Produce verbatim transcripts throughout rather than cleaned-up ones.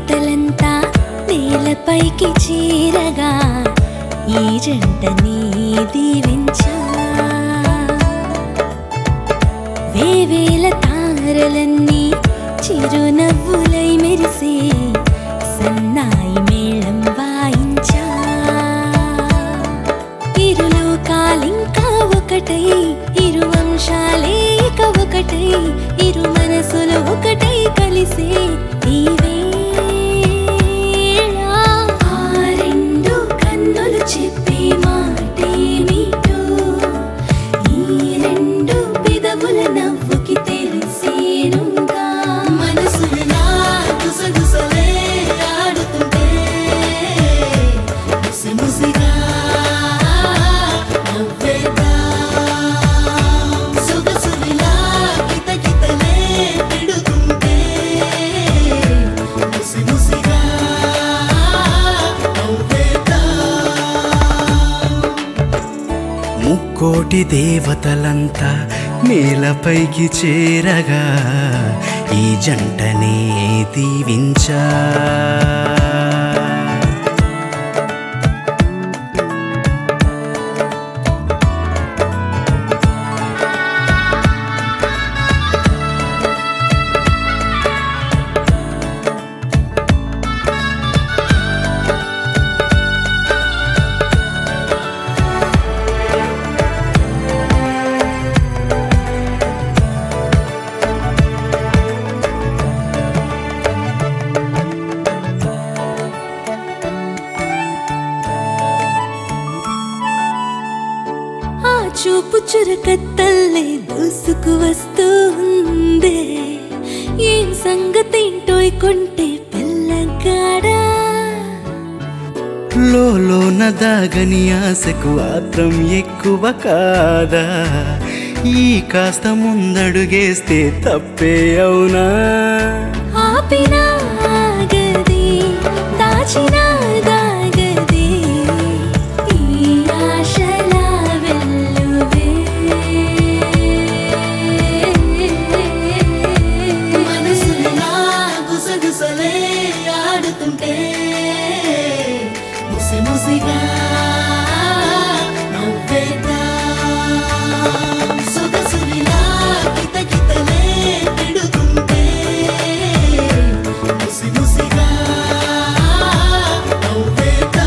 దేవతలంతా నేలపైకి చేరగా ఈ జంటని దీవించా వేవేల తారలన్నీ చిరునవ్వులై మెరిసే సన్నాయి మేళం వాయించా ఇరులోకాలింకా ఒకటై ఇరు వంశాలే ఇక ఒకటై ఇరు మనసులు ఒకటై కలిసే ఈ వేళ ఆ రెండు కన్నులు చెప్పే మాటేమిటో ఈ రెండు పెదవుల నవ్వుకి తెలిసేనుగా మనసులా గుసగుసలే ఆడుతుంటే ముసిముసిగా నవ్వేదా సొగసులా కితకితలే పెడుతుంటే ముసిముసిగా నవ్వేదా ముక్కోటి దేవతలంతా నేలపైకి చేరగా ఈ జంటనే దీవించా చూపు చురకత్తల్లే దూసుకు వస్తూ ఉందే ఏం సంగతేంటోయ్ కొంటే పిల్లగాడా లోన దాగని ఆశకు ఆత్రం ఎక్కువ కాదా ఈ కాస్త ముందడుగేస్తే తప్పే అవునా ఆపినా ఆగదే దాచినా దాగదే ఈ ఆశల వెల్లువే మనసులా గుసగుసలే ఆడుతుంటే ముసిముసిగా నవ్వేదా సొగసులా కితకితలే పెడుతుంటే ముసిముసిగా నవ్వేదా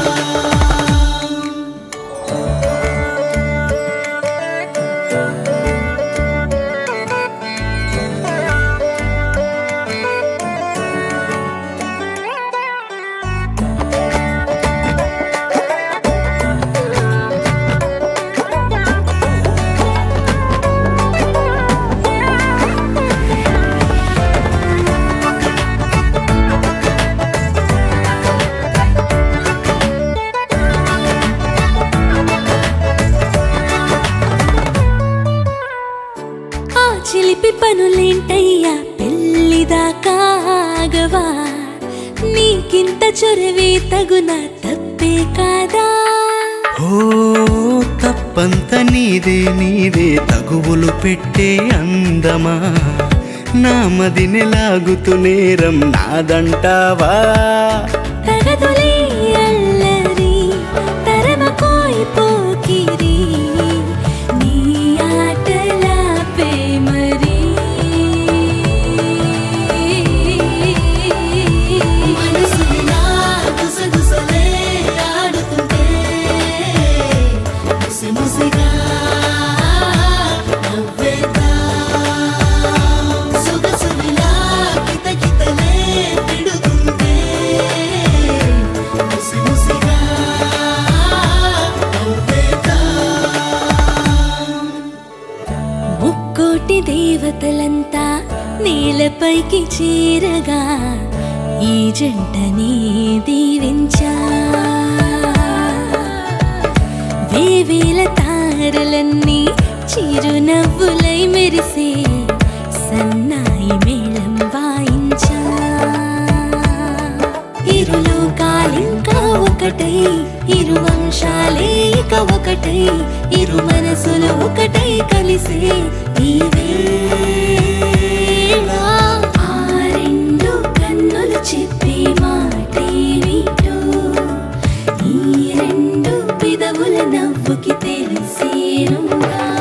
చిలిపి పనులేంటయ్యా పెళ్ళిదాకాగవా నీకింత చొరవే తగునా తప్పే కాదా ఓ తప్పంత నీదే నీదే తగువులు పెట్టే అందమా నా మదిని లాగుతూ నేరం నాదంటావా తగదులే అల్లరి తరమకోయ్ పోకిరి నీ ఆటల ప్రేమరి మనసులా గుసగుసలే ఆడుతుంటే ముసిముసిగా నవ్వేదా సొగసులా కితకితలే పెడుతుంటే ముసిముసిగా నవ్వేదా ముక్కోటి దేవతలంతా నేలపైకి చేరగా ఈ జంటని దీవించా వేవేల తారలన్నీ చిరునవ్వులై మెరిసే సన్నాయి మేళం వాయించా ఇరులోకాలింకా ఒకటై ఇరు వంశాలే ఇక ఒకటై ఇరు మనసులు ఒకటై కలిసే ఈ వేళ ఆ రెండు కన్నులు చెప్పే చెవుకి తెలిసేనుగా